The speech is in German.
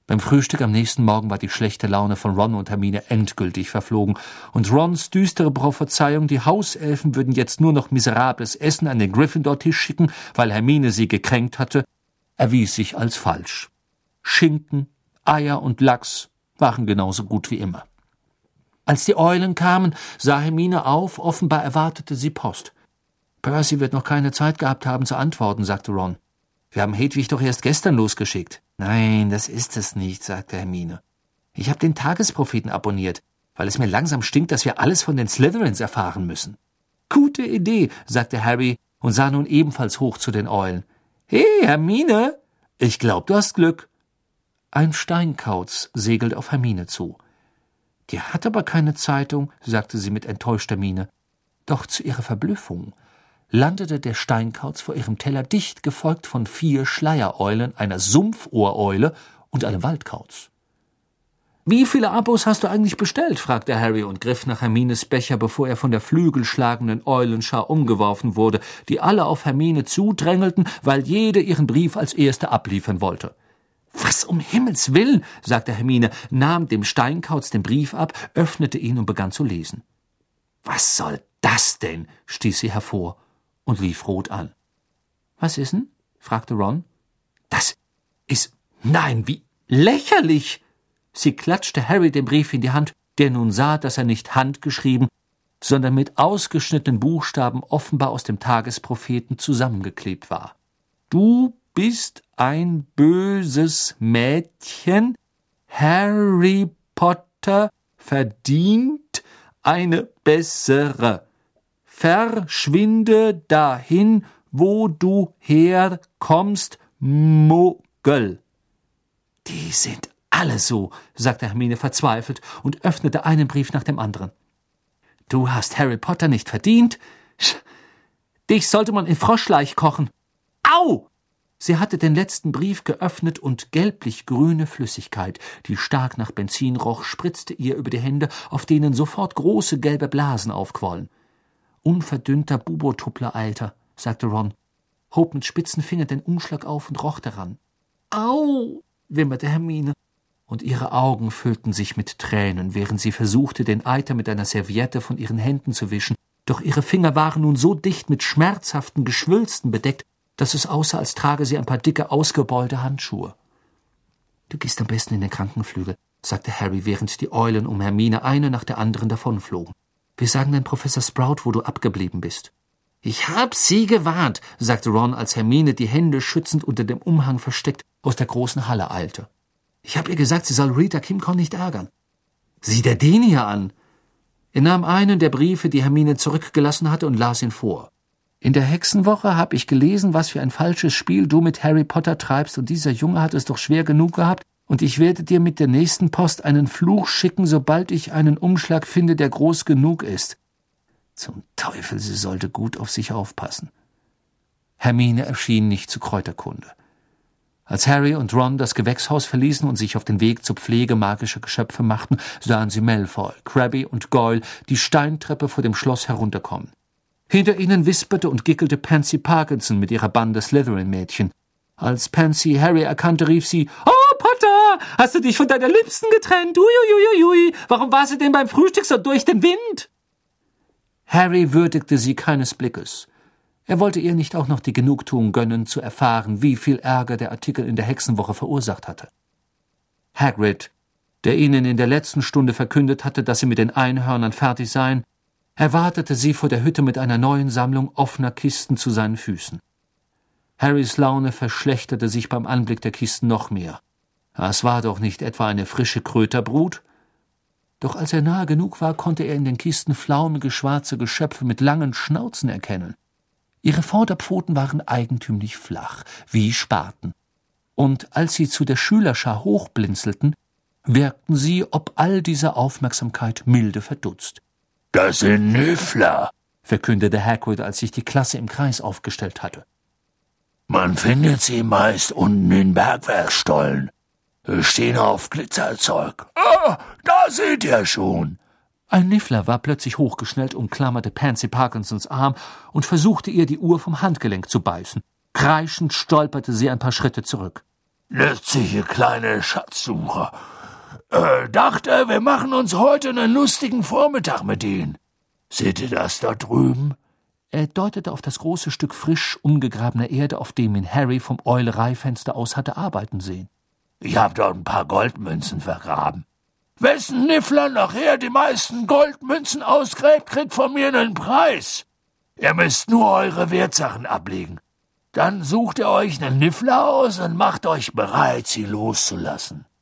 Beim Frühstück am nächsten Morgen war die schlechte Laune von Ron und Hermine endgültig verflogen, und Rons düstere Prophezeiung, die Hauselfen würden jetzt nur noch miserables Essen an den Gryffindor-Tisch schicken, weil Hermine sie gekränkt hatte, erwies sich als falsch. Schinken, Eier und Lachs waren genauso gut wie immer. Als die Eulen kamen, sah Hermine auf, offenbar erwartete sie Post. »Percy wird noch keine Zeit gehabt haben zu antworten«, sagte Ron. »Wir haben Hedwig doch erst gestern losgeschickt.« »Nein, das ist es nicht«, sagte Hermine. »Ich habe den Tagespropheten abonniert, weil es mir langsam stinkt, dass wir alles von den Slytherins erfahren müssen.« »Gute Idee«, sagte Harry und sah nun ebenfalls hoch zu den Eulen. »Hey, Hermine, ich glaub, du hast Glück.« Ein Steinkauz segelt auf Hermine zu. »Die hat aber keine Zeitung«, sagte sie mit enttäuschter Miene. Doch zu ihrer Verblüffung landete der Steinkauz vor ihrem Teller, dicht gefolgt von 4 Schleiereulen, einer Sumpfohreule und einem Waldkauz. »Wie viele Abos hast du eigentlich bestellt?« fragte Harry und griff nach Hermines Becher, bevor er von der flügelschlagenden Eulenschar umgeworfen wurde, die alle auf Hermine zudrängelten, weil jede ihren Brief als Erste abliefern wollte. »Was um Himmels Willen«, sagte Hermine, nahm dem Steinkauz den Brief ab, öffnete ihn und begann zu lesen. »Was soll das denn?« stieß sie hervor und lief rot an. »Was ist denn?« fragte Ron. »Das ist... Nein, wie lächerlich!« Sie klatschte Harry den Brief in die Hand, der nun sah, dass er nicht handgeschrieben, sondern mit ausgeschnittenen Buchstaben offenbar aus dem Tagespropheten zusammengeklebt war. »Du bist ein böses Mädchen. Harry Potter verdient eine bessere. Verschwinde dahin, wo du herkommst, Muggel.« »Die sind alle so«, sagte Hermine verzweifelt und öffnete einen Brief nach dem anderen. »Du hast Harry Potter nicht verdient. Dich sollte man in Froschleich kochen. Au!« Sie hatte den letzten Brief geöffnet und gelblich-grüne Flüssigkeit, die stark nach Benzin roch, spritzte ihr über die Hände, auf denen sofort große gelbe Blasen aufquollen. »Unverdünnter Bubotuppler, Alter«, sagte Ron, hob mit spitzen Fingern den Umschlag auf und roch daran. »Au«, wimmerte Hermine, und ihre Augen füllten sich mit Tränen, während sie versuchte, den Eiter mit einer Serviette von ihren Händen zu wischen, doch ihre Finger waren nun so dicht mit schmerzhaften Geschwülsten bedeckt, dass es aussah, als trage sie ein paar dicke, ausgebeulte Handschuhe. »Du gehst am besten in den Krankenflügel«, sagte Harry, während die Eulen um Hermine eine nach der anderen davonflogen. »Wir sagen dann Professor Sprout, wo du abgeblieben bist.« »Ich hab sie gewarnt«, sagte Ron, als Hermine, die Hände schützend unter dem Umhang versteckt, aus der großen Halle eilte. »Ich hab ihr gesagt, sie soll Rita Kimcorn nicht ärgern.« »Sieh dir den hier an!« Er nahm einen der Briefe, die Hermine zurückgelassen hatte, und las ihn vor. »In der Hexenwoche habe ich gelesen, was für ein falsches Spiel du mit Harry Potter treibst, und dieser Junge hat es doch schwer genug gehabt, und ich werde dir mit der nächsten Post einen Fluch schicken, sobald ich einen Umschlag finde, der groß genug ist.« Zum Teufel, sie sollte gut auf sich aufpassen. Hermine erschien nicht zu Kräuterkunde. Als Harry und Ron das Gewächshaus verließen und sich auf den Weg zur Pflege magischer Geschöpfe machten, sahen sie Malfoy, Crabbe und Goyle die Steintreppe vor dem Schloss herunterkommen. Hinter ihnen wisperte und gickelte Pansy Parkinson mit ihrer Bande Slytherin-Mädchen. Als Pansy Harry erkannte, rief sie, »Oh, Potter, hast du dich von deiner Liebsten getrennt? Uiuiuiui, warum war sie denn beim Frühstück so durch den Wind?« Harry würdigte sie keines Blickes. Er wollte ihr nicht auch noch die Genugtuung gönnen, zu erfahren, wie viel Ärger der Artikel in der Hexenwoche verursacht hatte. Hagrid, der ihnen in der letzten Stunde verkündet hatte, dass sie mit den Einhörnern fertig seien, erwartete sie vor der Hütte mit einer neuen Sammlung offener Kisten zu seinen Füßen. Harrys Laune verschlechterte sich beim Anblick der Kisten noch mehr. Es war doch nicht etwa eine frische Kröterbrut? Doch als er nahe genug war, konnte er in den Kisten flaumige, schwarze Geschöpfe mit langen Schnauzen erkennen. Ihre Vorderpfoten waren eigentümlich flach, wie Spaten. Und als sie zu der Schülerschar hochblinzelten, wirkten sie ob all dieser Aufmerksamkeit milde verdutzt. »Das sind Niffler«, verkündete Hagrid, als sich die Klasse im Kreis aufgestellt hatte. »Man findet sie meist unten in Bergwerkstollen. Stehen auf Glitzerzeug. Ah, da seht ihr schon.« Ein Niffler war plötzlich hochgeschnellt, umklammerte Pansy Parkinsons Arm und versuchte ihr die Uhr vom Handgelenk zu beißen. Kreischend stolperte sie ein paar Schritte zurück. Nützliche kleine Schatzsucher. Dachte, wir machen uns heute einen lustigen Vormittag mit ihnen. Seht ihr das da drüben? Er deutete auf das große Stück frisch umgegrabener Erde, auf dem ihn Harry vom Eulereifenster aus hatte arbeiten sehen. Ich hab dort ein paar Goldmünzen vergraben. Wessen Niffler nachher die meisten Goldmünzen ausgräbt, kriegt von mir einen Preis. Ihr müsst nur eure Wertsachen ablegen. Dann sucht ihr euch einen Niffler aus und macht euch bereit, sie loszulassen.